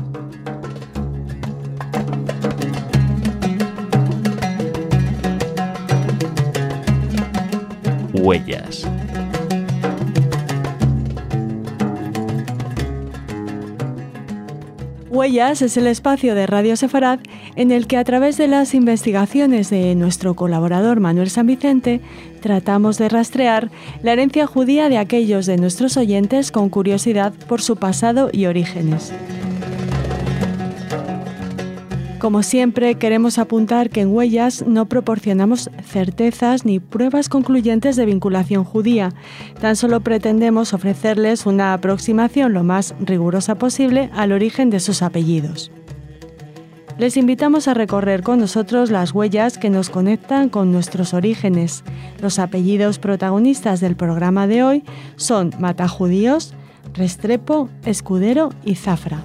Huellas. Huellas es el espacio de Radio Sefarad en el que, a través de las investigaciones de nuestro colaborador Manuel San Vicente, tratamos de rastrear la herencia judía de aquellos de nuestros oyentes con curiosidad por su pasado y orígenes. Como siempre, queremos apuntar que en Huellas no proporcionamos certezas ni pruebas concluyentes de vinculación judía. Tan solo pretendemos ofrecerles una aproximación lo más rigurosa posible al origen de sus apellidos. Les invitamos a recorrer con nosotros las huellas que nos conectan con nuestros orígenes. Los apellidos protagonistas del programa de hoy son matajudíos, Restrepo, Escudero y Zafra.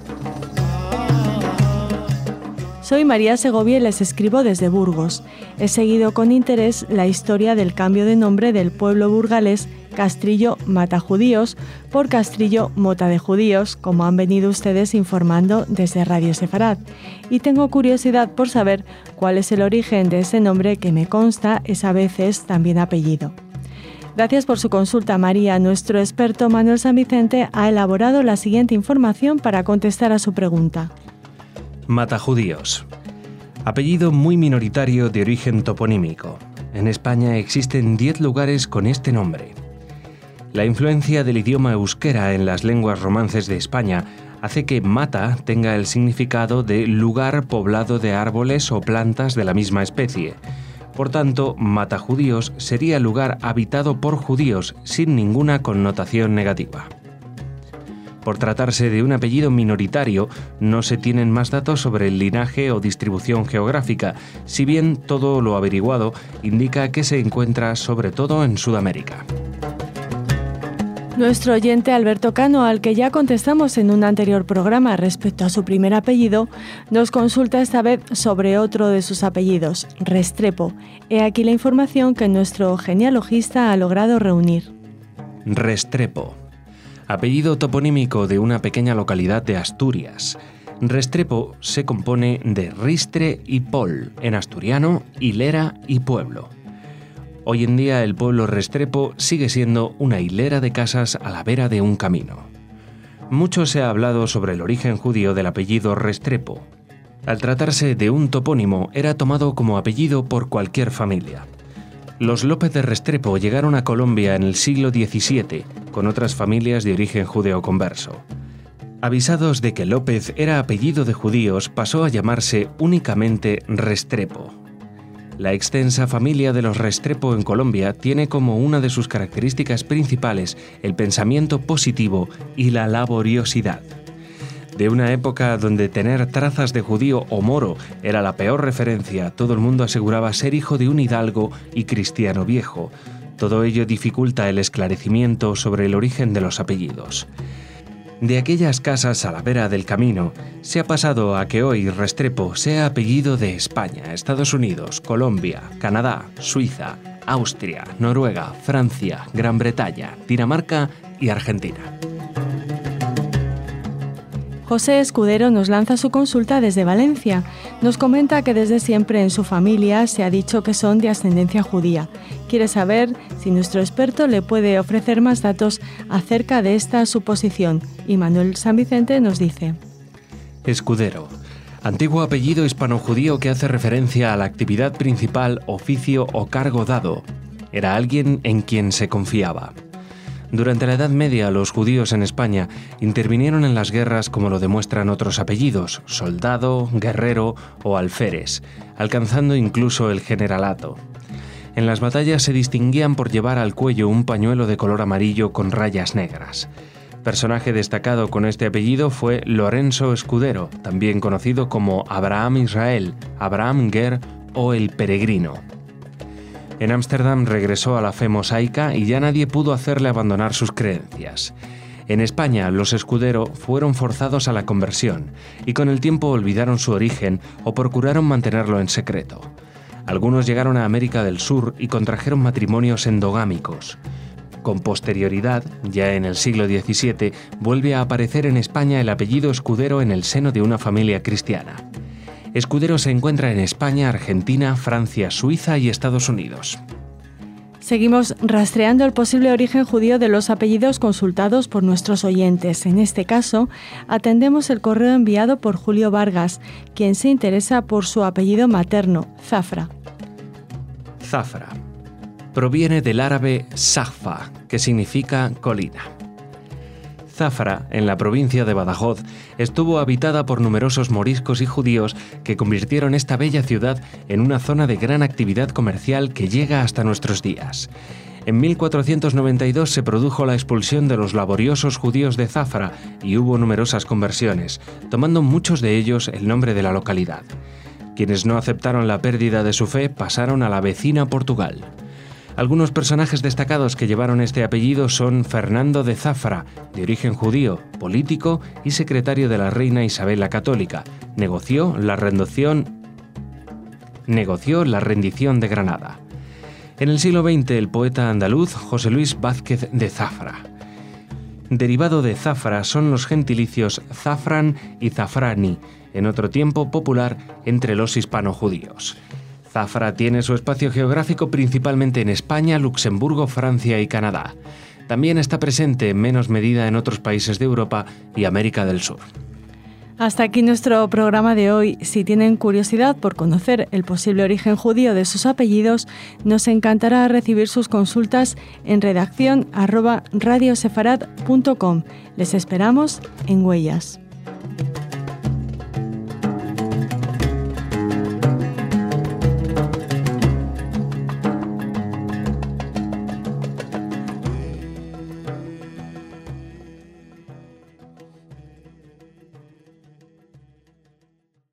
Soy María Segovia y les escribo desde Burgos. He seguido con interés la historia del cambio de nombre del pueblo burgalés Castrillo Matajudíos por Castrillo Mota de Judíos, como han venido ustedes informando desde Radio Sefarad. Y tengo curiosidad por saber cuál es el origen de ese nombre que me consta es a veces también apellido. Gracias por su consulta, María. Nuestro experto Manuel San Vicente ha elaborado la siguiente información para contestar a su pregunta. Matajudíos. Apellido muy minoritario de origen toponímico. En España existen 10 lugares con este nombre. La influencia del idioma euskera en las lenguas romances de España hace que mata tenga el significado de lugar poblado de árboles o plantas de la misma especie. Por tanto, matajudíos sería lugar habitado por judíos sin ninguna connotación negativa. Por tratarse de un apellido minoritario, no se tienen más datos sobre el linaje o distribución geográfica, si bien todo lo averiguado indica que se encuentra sobre todo en Sudamérica. Nuestro oyente Alberto Cano, al que ya contestamos en un anterior programa respecto a su primer apellido, nos consulta esta vez sobre otro de sus apellidos, Restrepo. He aquí la información que nuestro genealogista ha logrado reunir. Restrepo. Apellido toponímico de una pequeña localidad de Asturias. Restrepo se compone de ristre y pol, en asturiano, hilera y pueblo. Hoy en día el pueblo Restrepo sigue siendo una hilera de casas a la vera de un camino. Mucho se ha hablado sobre el origen judío del apellido Restrepo. Al tratarse de un topónimo, era tomado como apellido por cualquier familia. Los López de Restrepo llegaron a Colombia en el siglo XVII, con otras familias de origen judeoconverso. Avisados de que López era apellido de judíos, pasó a llamarse únicamente Restrepo. La extensa familia de los Restrepo en Colombia tiene como una de sus características principales el pensamiento positivo y la laboriosidad. De una época donde tener trazas de judío o moro era la peor referencia, todo el mundo aseguraba ser hijo de un hidalgo y cristiano viejo. Todo ello dificulta el esclarecimiento sobre el origen de los apellidos. De aquellas casas a la vera del camino, se ha pasado a que hoy Restrepo sea apellido de España, Estados Unidos, Colombia, Canadá, Suiza, Austria, Noruega, Francia, Gran Bretaña, Dinamarca y Argentina. José Escudero nos lanza su consulta desde Valencia. Nos comenta que desde siempre en su familia se ha dicho que son de ascendencia judía. Quiere saber si nuestro experto le puede ofrecer más datos acerca de esta suposición. Y Manuel San Vicente nos dice: Escudero. Antiguo apellido hispano-judío que hace referencia a la actividad principal, oficio o cargo dado. Era alguien en quien se confiaba. Durante la Edad Media, los judíos en España intervinieron en las guerras como lo demuestran otros apellidos, soldado, guerrero o alférez, alcanzando incluso el generalato. En las batallas se distinguían por llevar al cuello un pañuelo de color amarillo con rayas negras. Personaje destacado con este apellido fue Lorenzo Escudero, también conocido como Abraham Israel, Abraham Ger o el Peregrino. En Ámsterdam regresó a la fe mosaica y ya nadie pudo hacerle abandonar sus creencias. En España, los Escudero fueron forzados a la conversión y con el tiempo olvidaron su origen o procuraron mantenerlo en secreto. Algunos llegaron a América del Sur y contrajeron matrimonios endogámicos. Con posterioridad, ya en el siglo XVII, vuelve a aparecer en España el apellido Escudero en el seno de una familia cristiana. Escudero se encuentra en España, Argentina, Francia, Suiza y Estados Unidos. Seguimos rastreando el posible origen judío de los apellidos consultados por nuestros oyentes. En este caso, atendemos el correo enviado por Julio Vargas, quien se interesa por su apellido materno, Zafra. Zafra proviene del árabe Sahfa, que significa colina. Zafra, en la provincia de Badajoz, estuvo habitada por numerosos moriscos y judíos que convirtieron esta bella ciudad en una zona de gran actividad comercial que llega hasta nuestros días. En 1492 se produjo la expulsión de los laboriosos judíos de Zafra y hubo numerosas conversiones, tomando muchos de ellos el nombre de la localidad. Quienes no aceptaron la pérdida de su fe pasaron a la vecina Portugal. Algunos personajes destacados que llevaron este apellido son Fernando de Zafra, de origen judío, político y secretario de la reina Isabel la Católica. Negoció la rendición de Granada. En el siglo XX, el poeta andaluz José Luis Vázquez de Zafra. Derivado de Zafra son los gentilicios Zafran y Zafrani, en otro tiempo popular entre los hispano-judíos. Zafra tiene su espacio geográfico principalmente en España, Luxemburgo, Francia y Canadá. También está presente en menos medida en otros países de Europa y América del Sur. Hasta aquí nuestro programa de hoy. Si tienen curiosidad por conocer el posible origen judío de sus apellidos, nos encantará recibir sus consultas en redacción@radiosefarad.com. Les esperamos en Huellas.